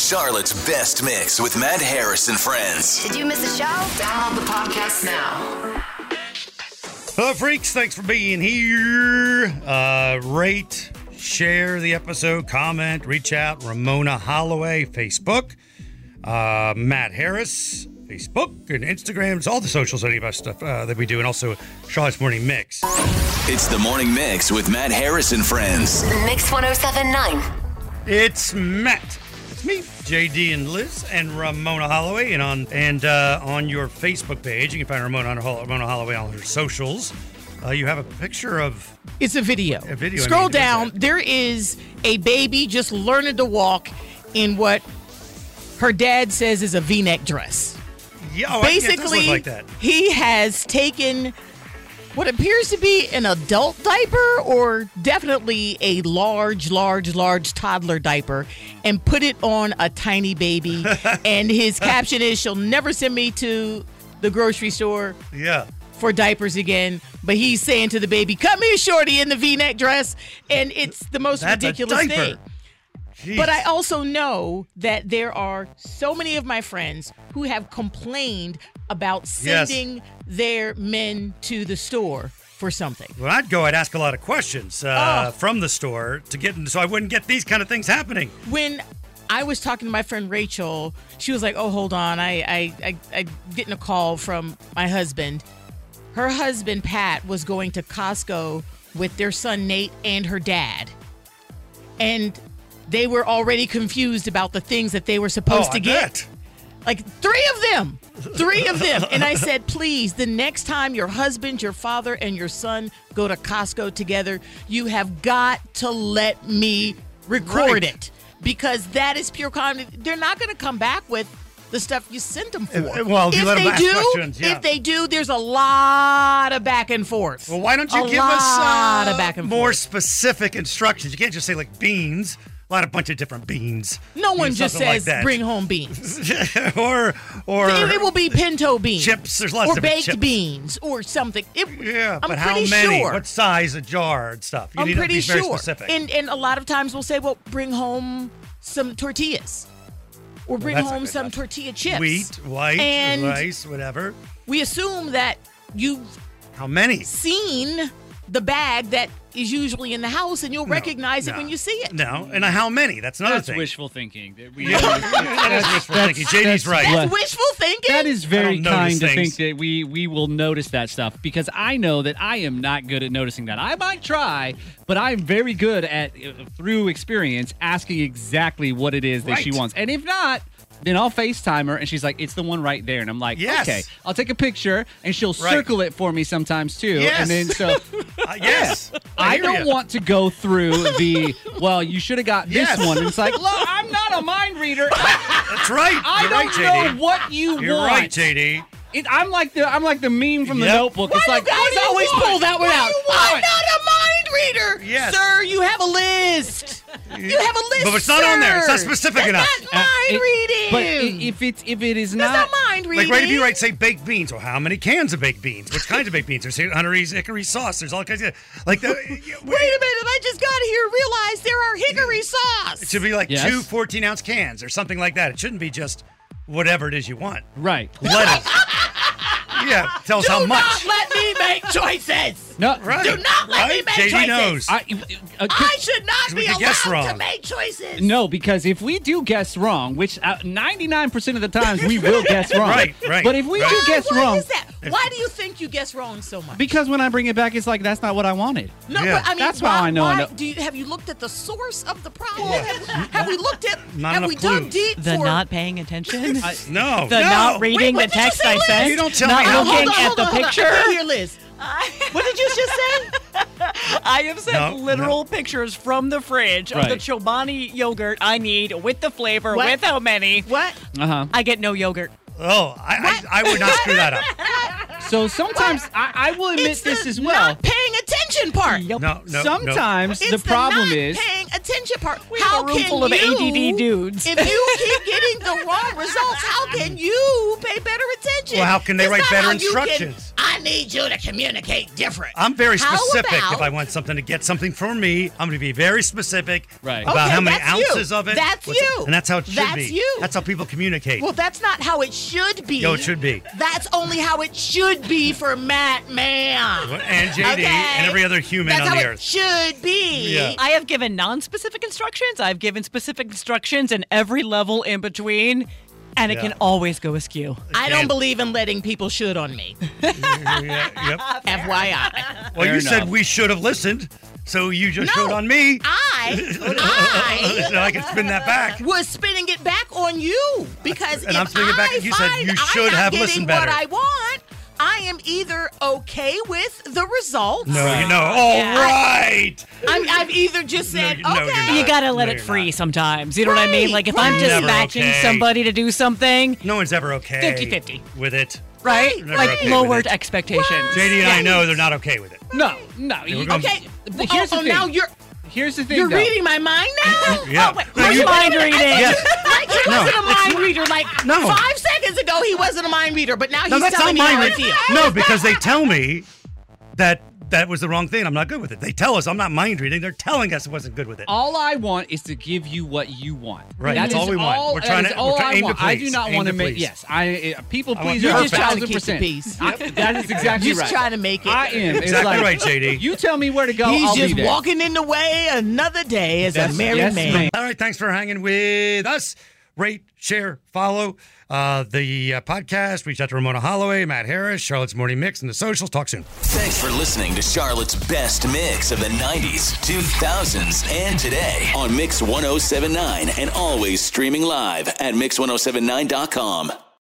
Charlotte's best mix with Matt Harris and friends. Did you miss a show? Download the podcast now. Hello, freaks. Thanks for being here. Rate, share the episode, comment, reach out. Ramona Holloway, Facebook. Matt Harris, Facebook and Instagram. It's all the socials, any of our stuff that we do. And also Charlotte's Morning Mix. It's the Morning Mix with Matt Harris and friends. Mix 107.9. It's Matt. It's me, JD and Liz and Ramona Holloway. And on your Facebook page, you can find Ramona Holloway on her socials. You have a picture of... It's a video. I Scroll mean, down. There is a baby just learning to walk in what her dad says is a V-neck dress. Yeah, Basically, it does look like that. He has taken what appears to be an adult diaper or definitely a large toddler diaper and put it on a tiny baby. And his caption is, "She'll never send me to the grocery store for diapers again." But he's saying to the baby, "Come here, shorty," in the V-neck dress. And it's the most ridiculous thing. Jeez. But I also know that there are so many of my friends who have complained about sending their men to the store for something. When I'd go, I'd ask a lot of questions from the store to get, so I wouldn't get these kind of things happening. When I was talking to my friend Rachel, she was like, "Oh, hold on, I getting a call from my husband." Her husband Pat was going to Costco with their son Nate and her dad, and they were already confused about the things that they were supposed to get. Bet. Like three of them. And I said, please, the next time your husband, your father, and your son go to Costco together, you have got to let me record it. Because that is pure comedy. They're not going to come back with the stuff you sent them for. Well, if you let them ask questions, if they do, there's a lot of back and forth. Well, why don't you give us more specific instructions? You can't just say, like, beans. A bunch of different beans. No one just says, like, bring home beans. or it will be pinto beans. Chips. There's lots of baked chips. beans or something. But how many? What size a jar and stuff? You need to be very specific. And a lot of times we'll say, well, bring home some tortillas. Or bring home some tortilla chips. Wheat, white, and rice, whatever. We assume that you've seen the bag that is usually in the house, and you'll recognize it when you see it. No, and how many? That's another thing. That's wishful thinking. That is wishful thinking. JD's right. That's wishful thinking? That is very kind to think that we will notice that stuff, because I know that I am not good at noticing that. I might try, but I'm very good at, through experience, asking exactly what it is that she wants. And if not, then I'll FaceTime her, and she's like, "It's the one right there." And I'm like, "Okay." I'll take a picture, and she'll circle it for me sometimes, too. Yes. And then so... yes. I don't want to go through the, well, you should have got this one. And it's like, look, I'm not a mind reader. That's right. I don't know what you want. You're right, JD. I'm like the meme from the Notebook. It's like, you guys always pull that one out? I'm not a mind reader. Yes. Sir, you have a list. You have a list, but it's not on there. It's not specific enough. That's not mind reading. But if it is not... That's not mind reading. Like, right, if you say baked beans, well, how many cans of baked beans? Which kinds of baked beans? There's hickory sauce. There's all kinds of... Like, wait a minute. I just got here and realized there are hickory sauce. It should be like 2 14-ounce cans or something like that. It shouldn't be just whatever it is you want. Right. Lettuce. Tell us how much. Do not let me make choices. No, right. Do not let me make JD choices. knows. I should not be allowed to make choices. No, because if we do guess wrong, which 99% of the times we will guess wrong. Right. But if we do guess wrong... Why is that? Why do you think you guess wrong so much? Because when I bring it back, it's like, that's not what I wanted. No, but I mean, that's how I know. Have you looked at the source of the problem? Have we looked at... Have we dug deep The not paying attention? No. Not reading the text I sent? You don't tell not me. looking at the picture? Here, Liz. What did you just say? I have sent literal pictures from the fridge of the Chobani yogurt I need with the flavor, with how many. What? I get no yogurt. Oh, I would not screw that up. So sometimes I will admit It's this the as well. Not paying attention part. Yep. No. Sometimes It's the problem not is paying attention part. We have a room full of ADD dudes. If you keep getting the wrong results, how can you pay better attention? Well, how can they It's write not better how you can- instructions? I I need you to communicate different. I'm very specific. If I want something to get something from me, I'm going to be very specific about how many ounces of it. That's you. And that's how it should be. That's you. That's how people communicate. Well, that's not how it should be. No, it should be. That's only how it should be for Matt Man. And JD and every other human on the earth. That's how it should be. Yeah. I have given non-specific instructions. I've given specific instructions in every level in between. And it can always go askew. I don't believe in letting people should on me. FYI. Well, you said we should have listened, so you just showed on me. I can spin that back. Was spinning it back on you because and I'm spinning it back, and you said you should have listened better. What I want. I am either okay with the results. No, all right. I've either just said, okay. You got to let it free sometimes. You know what I mean? Like, if I'm dispatching somebody to do something. No one's ever okay 50-50. with it. Right? Like, lowered expectations. JD and I know they're not okay with it. No. Okay. Here's the thing. Now Here's the thing, You're reading my mind now? Yeah. Wait, mind reading. Like he wasn't a mind reader. Like 5 seconds ago, he wasn't a mind reader, but now he's telling me how I feel. No, because they tell me that was the wrong thing. I'm not good with it. They tell us I'm not mind reading. They're telling us I wasn't good with it. All I want is to give you what you want. Right. That's all we want. We're trying to aim to please. I do not want to make. Yes, people please. You're just trying to keep the peace. That is exactly right. Just trying to make it. I am exactly right, JD. You tell me where to go. He's I'll just be there. walking in the way another day as a married man. All right. Thanks for hanging with us. Rate, share, follow the podcast. Reach out to Ramona Holloway, Matt Harris, Charlotte's Morning Mix, and the socials. Talk soon. Thanks for listening to Charlotte's best mix of the 90s, 2000s, and today on Mix 1079 and always streaming live at Mix1079.com.